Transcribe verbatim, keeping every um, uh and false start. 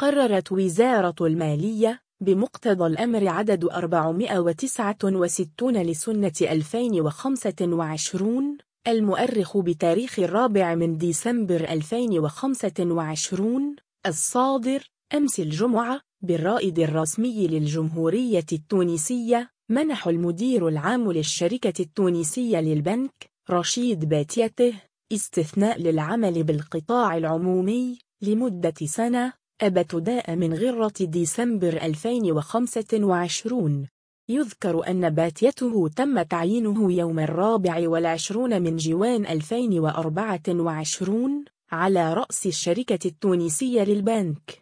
قررت وزارة المالية بمقتضى الأمر عدد أربعمائة وتسعة وستين لسنة ألفين وخمسة وعشرين المؤرخ بتاريخ الرابع من ديسمبر ألفين وخمسة وعشرين الصادر أمس الجمعة بالرائد الرسمي للجمهورية التونسية، منح المدير العام للشركة التونسية للبنك رشيد باتيته استثناء للعمل بالقطاع العمومي لمدة سنة ابتداء من غرة ديسمبر ألفين وخمسة وعشرين. يذكر أن باتيته تم تعيينه يوم الرابع والعشرون من جوان ألفين وأربعة وعشرين على رأس الشركة التونسية للبنك.